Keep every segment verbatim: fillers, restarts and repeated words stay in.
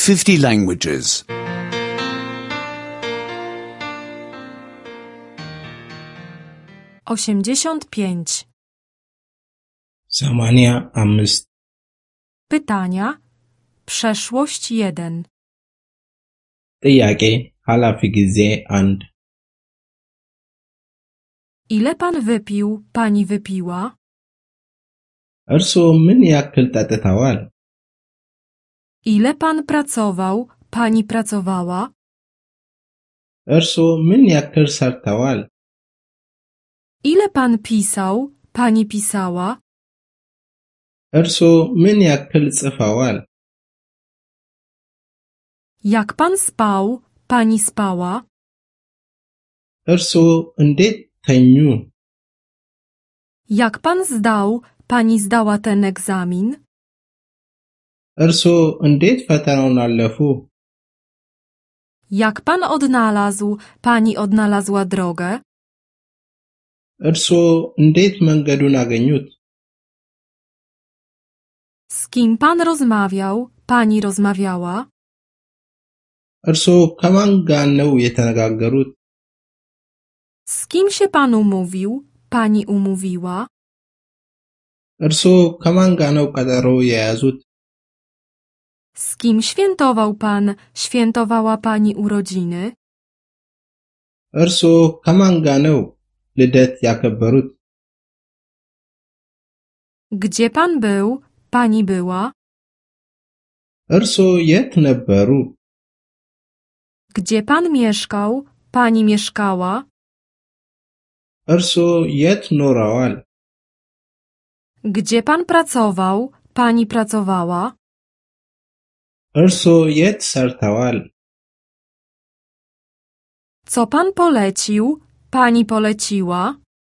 fifty languages. osiemdziesiąt pięć. ሰማንያ አምስት Pytania. Przeszłość jeden. ጥያቄ ኃላፊ ጊዜ አንድ Ile pan wypił, pani wypiła? እርስዎ ምን ያክል ጠጥተዋል? Ile pan pracował, pani pracowała? እርስዎ ምን ያክል ሰርተዋል? Ile pan pisał, pani pisała? እርስዎ ምን ያክል ጽፈዋል? Jak pan spał, pani spała? እርስዎ እንዴት ተኙ? Jak pan zdał, pani zdała ten egzamin? እርስዎ እንዴት ፈተናውን አለፉ? Jak pan odnalazł, pani odnalazła drogę? እርስዎ እንዴት መንገዱን አገኙት? Z kim pan rozmawiał, pani rozmawiała? እርስዎ ከማን ጋር ነው የተነጋገሩት? Z kim się pan umówił, pani umówiła? እርስዎ ከማን ጋር ነው ቀጠሮ የያዙት? Z kim świętował pan, świętowała pani urodziny? እርስዎ ከማን ጋር ነው ልደት ያከበሩት? Gdzie pan był, pani była? እርስዎ የት ነበሩ? Gdzie pan mieszkał, pani mieszkała? እርስዎ የት ኖረዋል? Gdzie pan pracował, pani pracowała? እርስዎ የት ሰርተዋል? Co pan polecił, pani poleciła?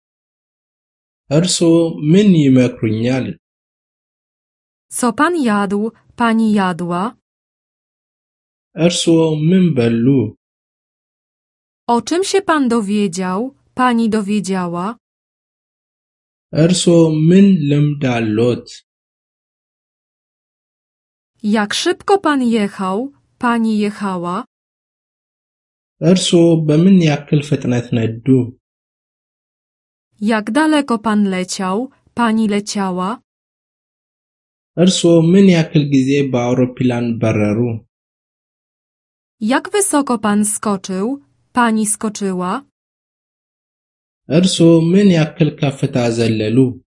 እርስዎ ምን ይመክሩኛል? Co pan jadł, pani jadła? እርስዎ ምን በሉ? O czym się pan dowiedział, pani dowiedziała? እርስዎ ምን ልምድ አለዎት? Jak szybko pan jechał, pani jechała? እርስዎ በምን ያክል ፍጥነት ነዱ? Jak daleko pan leciał, pani leciała? እርስዎ ምን ያክል ጊዜ በአውሮፕላን በረሩ? Jak wysoko pan skoczył, pani skoczyła? እርስዎ ምን ያክል ከፍታ ዘለሉ?